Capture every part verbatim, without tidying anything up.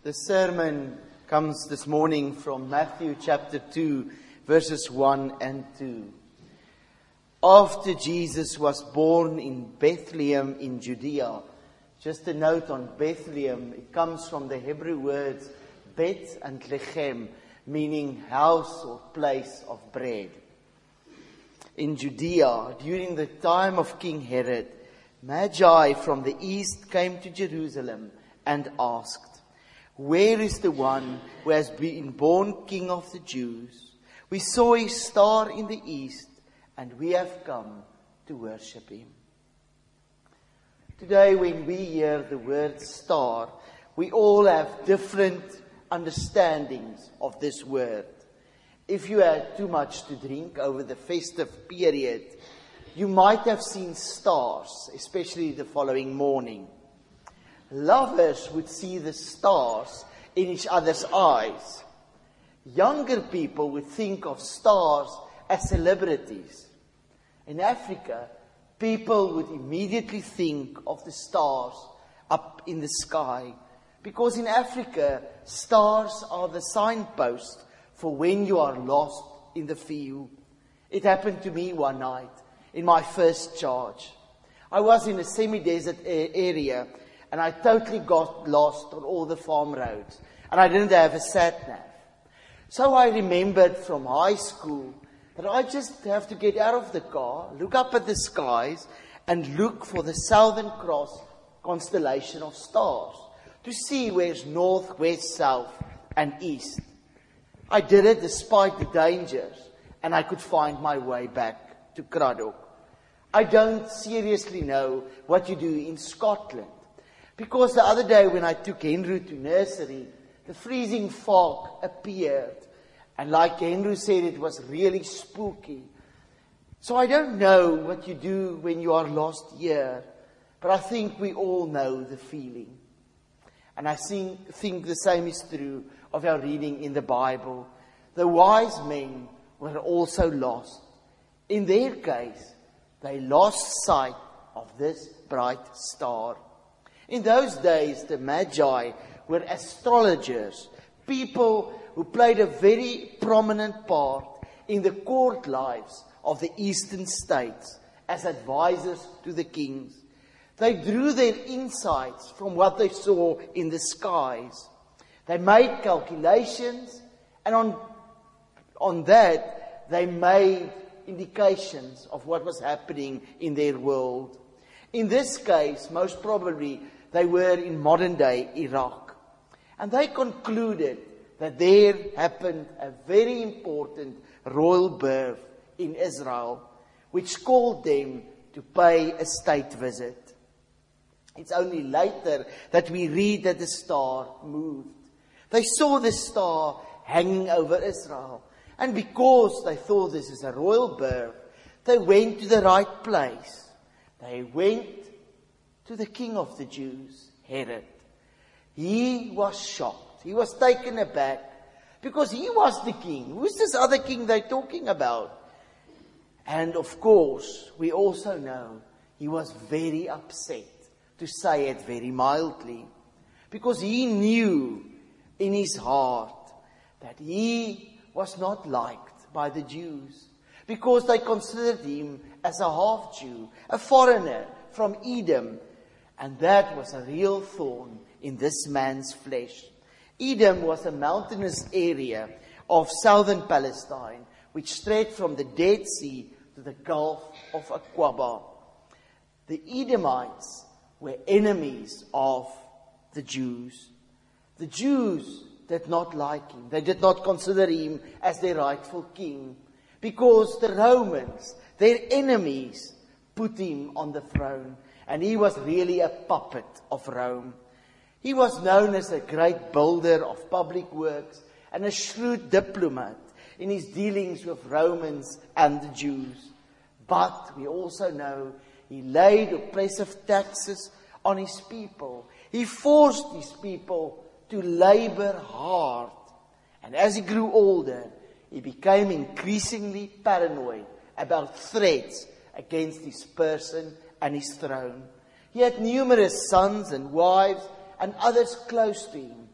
The sermon comes this morning from Matthew chapter two, verses one and two. After Jesus was born in Bethlehem in Judea, just a note on Bethlehem, it comes from the Hebrew words Bet and Lechem, meaning house or place of bread. In Judea, during the time of King Herod, Magi from the east came to Jerusalem and asked, "Where is the one who has been born King of the Jews? We saw his star in the east, and we have come to worship him." Today, when we hear the word star, we all have different understandings of this word. If you had too much to drink over the festive period, you might have seen stars, especially the following morning. Lovers would see the stars in each other's eyes. Younger people would think of stars as celebrities. In Africa, people would immediately think of the stars up in the sky, because in Africa, stars are the signpost for when you are lost in the field. It happened to me one night in my first charge. I was in a semi-desert area, and I totally got lost on all the farm roads. And I didn't have a sat-nav. So I remembered from high school that I just have to get out of the car, look up at the skies, and look for the Southern Cross constellation of stars to see where's north, west, south, and east. I did it despite the dangers, and I could find my way back to Craddock. I don't seriously know what you do in Scotland. Because the other day when I took Henry to nursery, the freezing fog appeared. And like Henry said, it was really spooky. So I don't know what you do when you are lost here. But I think we all know the feeling. And I think, think the same is true of our reading in the Bible. The wise men were also lost. In their case, they lost sight of this bright star. In those days, the Magi were astrologers, people who played a very prominent part in the court lives of the eastern states as advisors to the kings. They drew their insights from what they saw in the skies. They made calculations, and on, on that, they made indications of what was happening in their world. In this case, most probably, they were in modern-day Iraq. And they concluded that there happened a very important royal birth in Israel, which called them to pay a state visit. It's only later that we read that the star moved. They saw the star hanging over Israel. And because they thought this is a royal birth, they went to the right place. They went to the king of the Jews, Herod. He was shocked. He was taken aback because he was the king. Who's this other king they're talking about? And of course, we also know he was very upset, to say it very mildly, because he knew in his heart that he was not liked by the Jews, because they considered him as a half-Jew, a foreigner from Edom. And that was a real thorn in this man's flesh. Edom was a mountainous area of southern Palestine, which stretched from the Dead Sea to the Gulf of Aqaba. The Edomites were enemies of the Jews. The Jews did not like him. They did not consider him as their rightful king, because the Romans, their enemies, put him on the throne. And he was really a puppet of Rome. He was known as a great builder of public works and a shrewd diplomat in his dealings with Romans and the Jews. But we also know he laid oppressive taxes on his people. He forced his people to labor hard. And as he grew older, he became increasingly paranoid about threats against his person and his throne. He had numerous sons and wives and others close to him.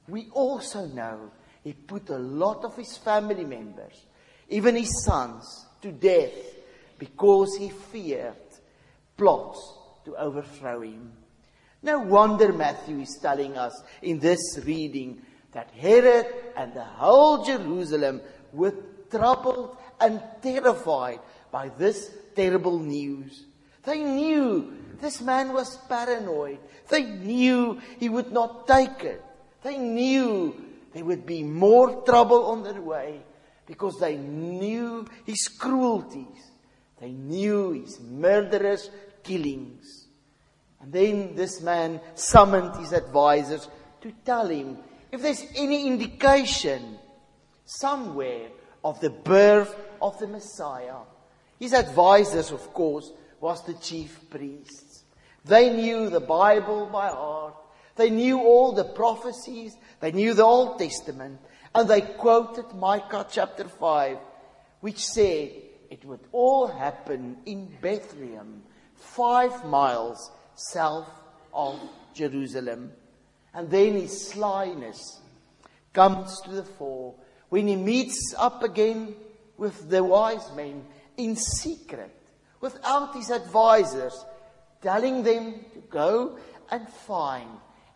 we also know he put a lot of his family members, even his sons, to death because he feared plots to overthrow him. No wonder Matthew is telling us in this reading that Herod and the whole Jerusalem were troubled and terrified by this terrible news. They knew this man was paranoid. They knew he would not take it. They knew there would be more trouble on their way because they knew his cruelties. They knew his murderous killings. And then this man summoned his advisors to tell him if there's any indication somewhere of the birth of the Messiah. His advisors, of course, was the chief priests. They knew the Bible by heart. They knew all the prophecies. They knew the Old Testament. And they quoted Micah chapter five, which said it would all happen in Bethlehem, five miles south of Jerusalem. And then his slyness comes to the fore when he meets up again with the wise men in secret, without his advisors, telling them to go and find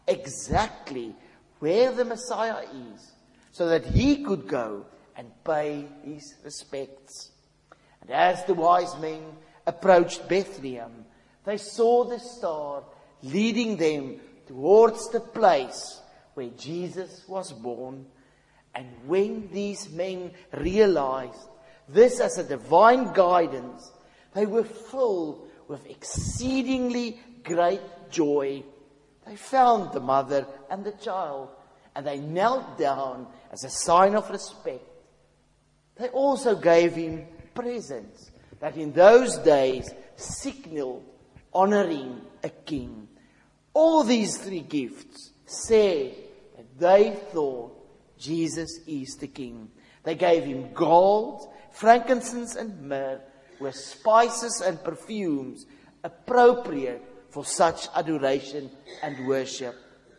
exactly where the Messiah is, so that he could go and pay his respects. And as the wise men approached Bethlehem, they saw the star leading them towards the place where Jesus was born. And when these men realized this as a divine guidance, they were filled with exceedingly great joy. They found the mother and the child, and they knelt down as a sign of respect. They also gave him presents that in those days signaled honoring a king. All these three gifts said that they thought Jesus is the king. They gave him gold, frankincense and myrrh, with spices and perfumes appropriate for such adoration and worship.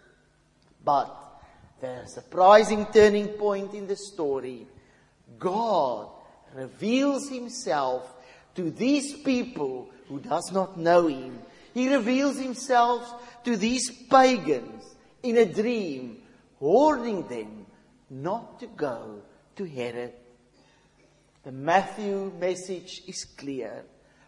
But there's a surprising turning point in the story. God reveals himself to these people who does not know him. He reveals himself to these pagans in a dream, warning them not to go to Herod. The Matthew message is clear.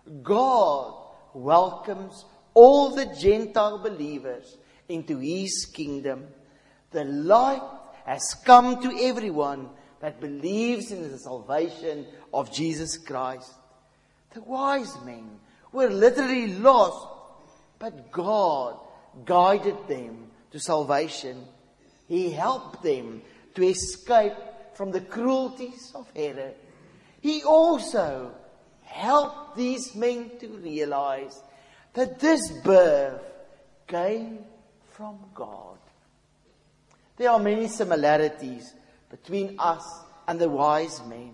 God welcomes all the Gentile believers into his kingdom. The light has come to everyone that believes in the salvation of Jesus Christ. The wise men were literally lost, but God guided them to salvation. He helped them to escape from the cruelties of Herod. He also helped these men to realize that this birth came from God. There are many similarities between us and the wise men.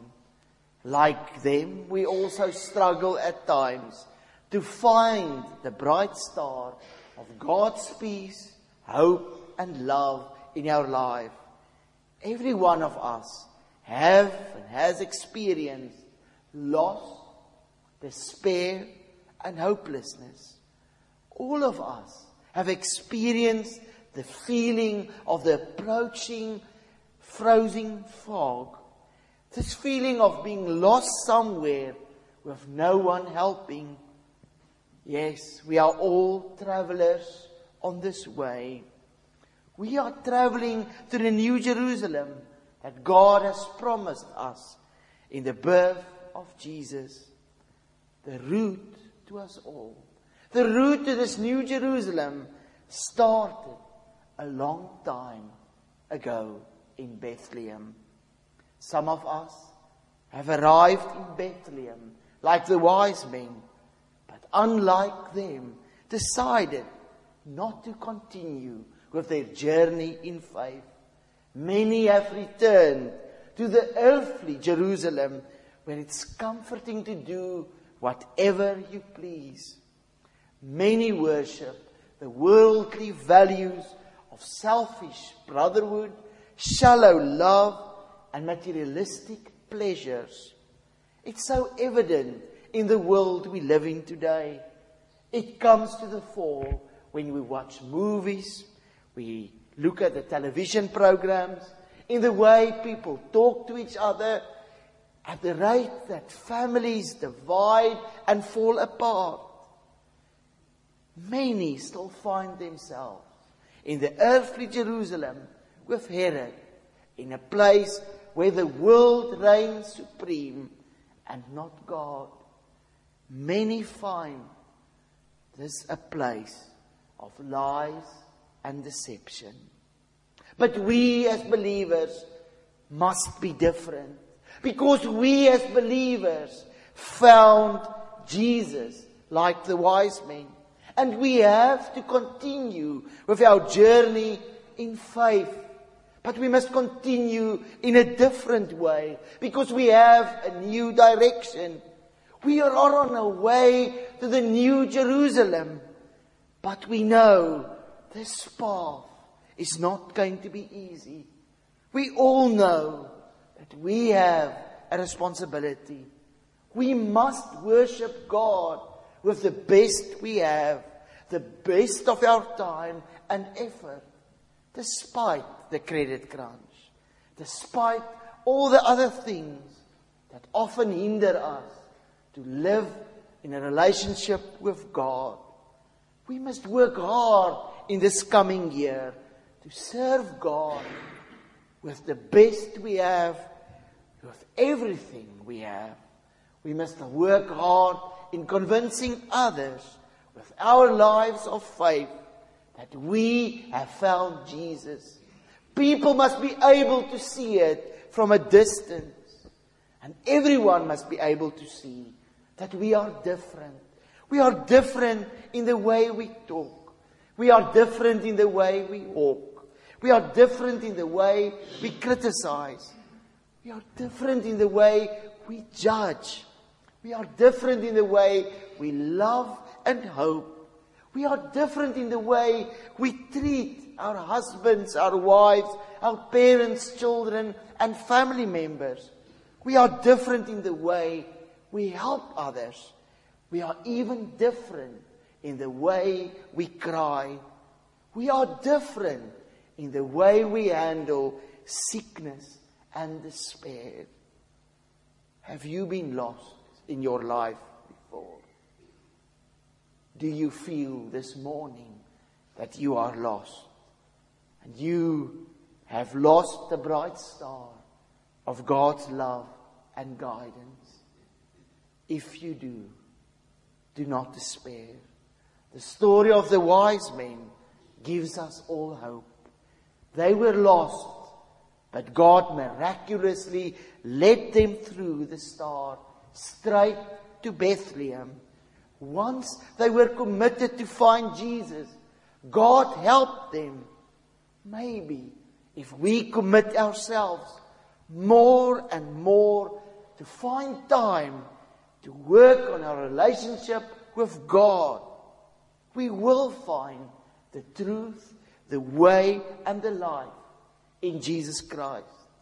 Like them, we also struggle at times to find the bright star of God's peace, hope, and love in our life. Every one of us have and has experienced loss, despair, and hopelessness. All of us have experienced the feeling of the approaching frozen fog. This feeling of being lost somewhere with no one helping. Yes, we are all travelers on this way. We are traveling to the New Jerusalem that God has promised us in the birth of Jesus. The route to us all. The route to this New Jerusalem started a long time ago in Bethlehem. Some of us have arrived in Bethlehem like the wise men, but unlike them, decided not to continue with their journey in faith. Many have returned to the earthly Jerusalem, where it's comforting to do whatever you please. Many worship the worldly values of selfish brotherhood, shallow love, and materialistic pleasures. It's so evident in the world we live in today. It comes to the fore when we watch movies, we look at the television programs, in the way people talk to each other, at the rate that families divide and fall apart. Many still find themselves in the earthly Jerusalem with Herod, in a place where the world reigns supreme and not God. Many find this a place of lies and deception. But we as believers must be different, because we as believers found Jesus like the wise men. And we have to continue with our journey in faith. But we must continue in a different way, because we have a new direction. We are on our way to the new Jerusalem. But we know this path is not going to be easy. We all know that we have a responsibility. We must worship God with the best we have, the best of our time and effort, despite the credit crunch, despite all the other things that often hinder us to live in a relationship with God. We must work hard in this coming year to serve God with the best we have, with everything we have. We must work hard in convincing others with our lives of faith that we have found Jesus. People must be able to see it from a distance. And everyone must be able to see that we are different. We are different in the way we talk. We are different in the way we walk. We are different in the way we criticize. We are different in the way we judge. We are different in the way we love and hope. We are different in the way we treat our husbands, our wives, our parents, children, and family members. We are different in the way we help others. We are even different in the way we cry. We are different in the way we handle sickness and despair. Have you been lost in your life before? Do you feel this morning that you are lost? And you have lost the bright star of God's love and guidance? If you do, do not despair. The story of the wise men gives us all hope. They were lost, but God miraculously led them through the star straight to Bethlehem. Once they were committed to find Jesus, God helped them. Maybe if we commit ourselves more and more to find time to work on our relationship with God, we will find the truth, the way, and the life in Jesus Christ.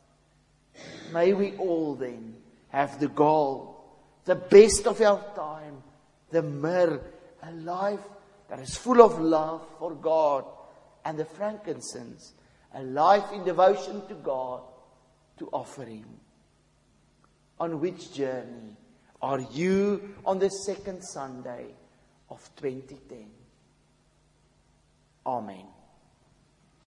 May we all then have the goal, the best of our time, the myrrh, a life that is full of love for God, and the frankincense, a life in devotion to God, to offer Him. On which journey are you on the second Sunday of twenty ten? Amen.